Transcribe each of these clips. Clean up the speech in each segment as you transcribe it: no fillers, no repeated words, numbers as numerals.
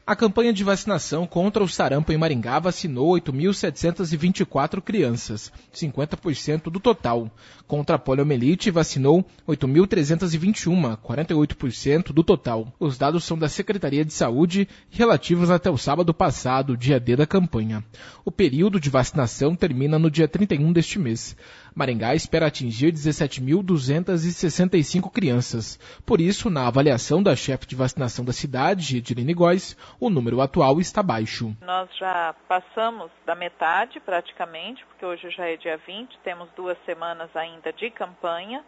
A campanha de vacinação contra o sarampo em Maringá vacinou 8.724 crianças, 50% do total. Contra a poliomielite, vacinou 8.321, 48% do total. Os dados são da Secretaria de Saúde e relativos até o sábado passado, dia D da campanha. O período de vacinação termina no dia 31 deste mês. Maringá espera atingir 17.265 crianças. Por isso, na avaliação da chefe de vacinação da cidade, Edilene Góes, o número atual está baixo. Nós já passamos da metade praticamente, porque hoje já é dia 20, temos 2 semanas ainda de campanha,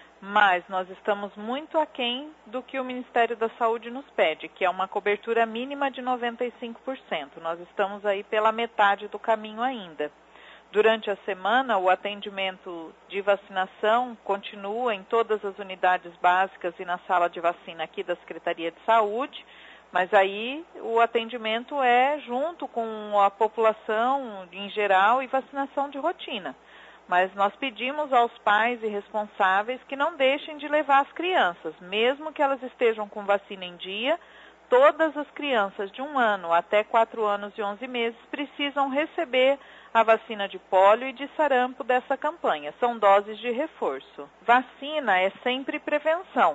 mas nós estamos muito aquém do que o Ministério da Saúde nos pede, que é uma cobertura mínima de 95%. Nós estamos aí pela metade do caminho ainda. Durante a semana, o atendimento de vacinação continua em todas as unidades básicas e na sala de vacina aqui da Secretaria de Saúde, mas aí o atendimento é junto com a população em geral e vacinação de rotina. Mas nós pedimos aos pais e responsáveis que não deixem de levar as crianças, mesmo que elas estejam com vacina em dia. Todas as crianças de 1 ano até 4 anos e 11 meses precisam receber a vacina de pólio e de sarampo dessa campanha. São doses de reforço. Vacina é sempre prevenção.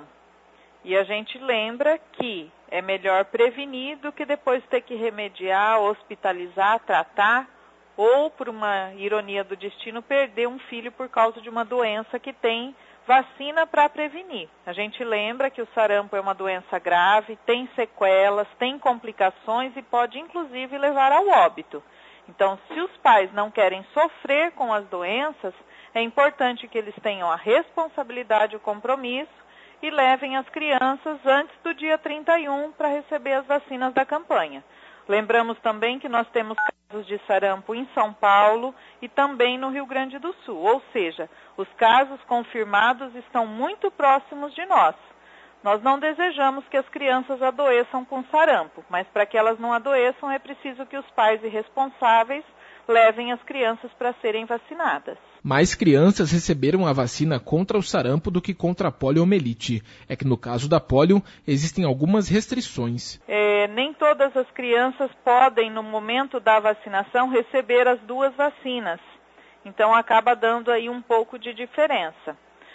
E a gente lembra que é melhor prevenir do que depois ter que remediar, hospitalizar, tratar ou, por uma ironia do destino, perder um filho por causa de uma doença que tem vacina para prevenir. A gente lembra que o sarampo é uma doença grave, tem sequelas, tem complicações e pode inclusive levar ao óbito. Então, se os pais não querem sofrer com as doenças, é importante que eles tenham a responsabilidade e o compromisso e levem as crianças antes do dia 31 para receber as vacinas da campanha. Lembramos também que nós temos casos de sarampo em São Paulo e também no Rio Grande do Sul, ou seja, os casos confirmados estão muito próximos de nós. Nós não desejamos que as crianças adoeçam com sarampo, mas para que elas não adoeçam é preciso que os pais e responsáveis levem as crianças para serem vacinadas. Mais crianças receberam a vacina contra o sarampo do que contra a poliomielite. É que no caso da polio existem algumas restrições. Nem todas as crianças podem, no momento da vacinação, receber as 2 vacinas. Então acaba dando aí um pouco de diferença.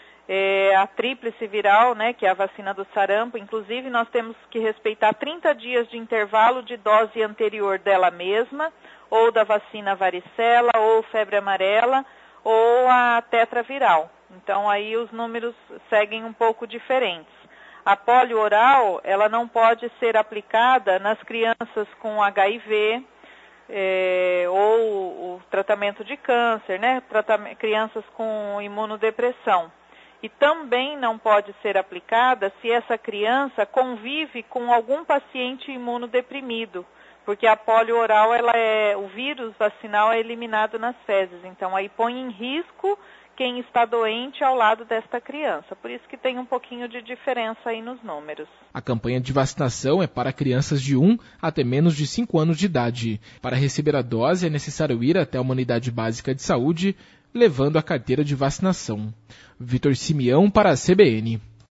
A tríplice viral, que é a vacina do sarampo, inclusive nós temos que respeitar 30 dias de intervalo de dose anterior dela mesma, ou da vacina varicela, ou febre amarela, ou a tetraviral. Então aí os números seguem um pouco diferentes. A polio oral, ela não pode ser aplicada nas crianças com HIV, ou o tratamento de câncer, crianças com imunodepressão. E também não pode ser aplicada se essa criança convive com algum paciente imunodeprimido, porque a polio oral, o vírus vacinal é eliminado nas fezes, então aí põe em risco quem está doente ao lado desta criança. Por isso que tem um pouquinho de diferença aí nos números. A campanha de vacinação é para crianças de 1 até menos de 5 anos de idade. Para receber a dose é necessário ir até uma unidade básica de saúde, levando a carteira de vacinação. Vitor Simeão para a CBN.